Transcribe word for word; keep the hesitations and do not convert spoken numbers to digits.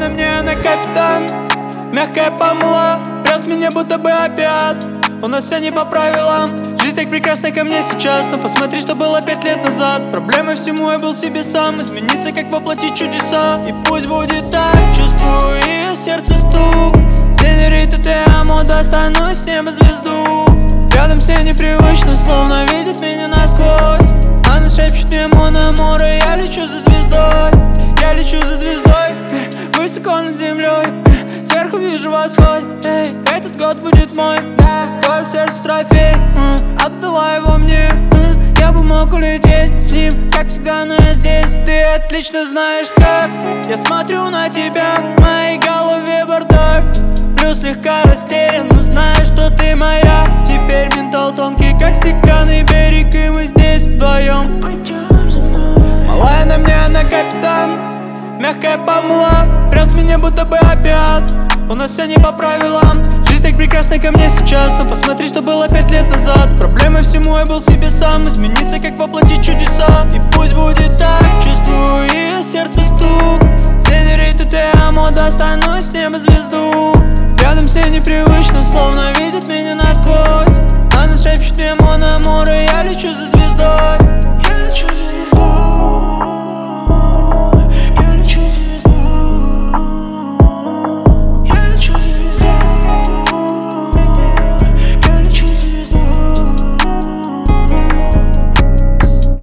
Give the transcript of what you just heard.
на мне она капитан, мягкая помыла, прет меня будто бы опять. У нас все не по правилам, жизнь так прекрасна ко мне сейчас. Но посмотри, что было пять лет назад. Проблемой всему я был себе сам, измениться, как воплотить чудеса. И пусть будет так, чувствую ее сердце стук. Сеньорита, те амо, достану с неба звезду. Рядом с ней непривычно, словно видит меня насквозь. Она шепчет мне мон амор, и я лечу за звездой. Я лечу за звездой, высоко над землей. Сверху вижу восход, эй, этот год будет мой, да. Твое сердце трофей, uh, отдала его мне, uh, я бы мог улететь с ним, как всегда, но я здесь. Ты отлично знаешь как, я смотрю на тебя, в моей голове бардак. Плюс слегка растерян, но знаю, что ты моя. Теперь ментал тонкий, как стеклянный берег, и мы здесь вдвоем. Пойдем за мной. Малая на мне она капитан, мягкая помыла, прет меня будто бы опять. У нас все не по правилам, жизнь так прекрасна ко мне сейчас. Но посмотри, что было пять лет назад. Проблемой всему я был себе сам, измениться, как воплотить чудеса. И пусть будет так, чувствую ее сердце стук. Сеньорита, те амо, достану с неба звезду. Рядом с ней непривычно, словно видит меня насквозь. Она шепчет мне мон амор, и я лечу за звездой.